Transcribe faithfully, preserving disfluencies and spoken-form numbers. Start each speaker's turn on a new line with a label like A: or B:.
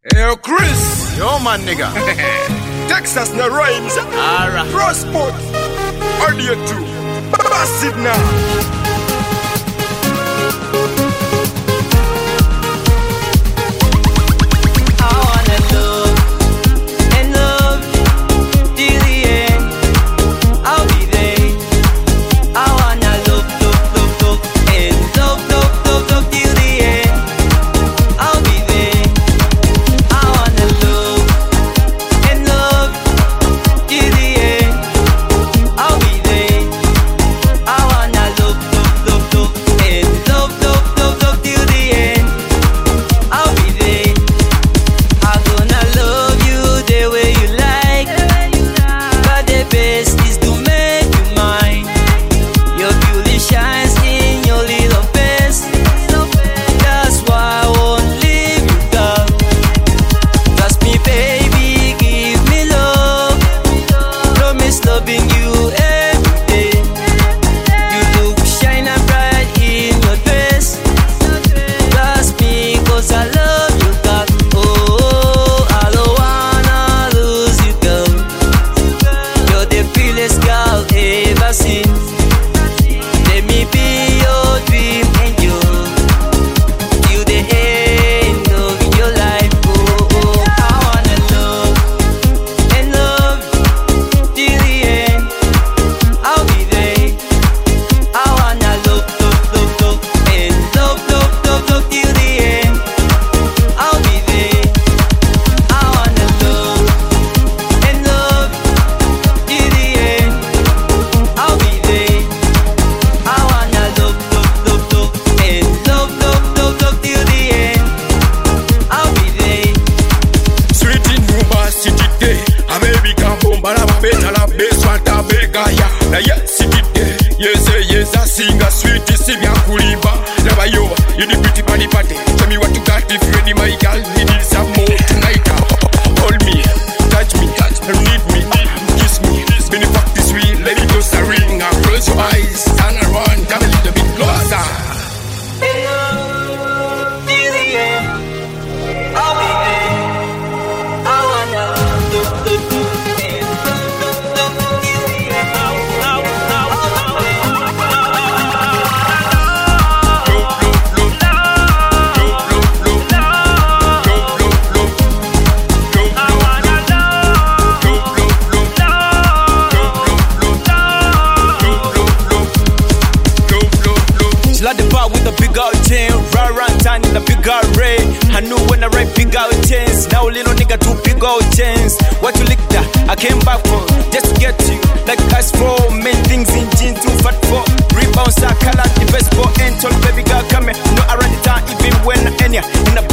A: Yo, Chris.
B: Yo, man, nigga.
A: Texas no rhymes.
B: Alright.
A: Pro sport. Audio two. Pass it now. Na yes, it did. Yes, yes, I sing a sweet, Sylvia Kulimba. Never you, you the pretty party party. Tell me what you got if you ready, my girl. We need some more tonight. Hold me, touch me, touch me, need me, kiss me. Spin it back this way, let it go, ring. Close your eyes, turn around, come a little bit closer.
C: Till the end, I'll be there. I wanna look, look, look.
B: Like the bar with the big out chain, run run time in the big out ray. I knew when I write big out chains. Now little nigga do big out chains. What you lick that? I came back for just to get you. Like guys for main things in jeans too fat for rebounds. I call out the best for and told baby girl come here. No I run the time even when I'm in ya in the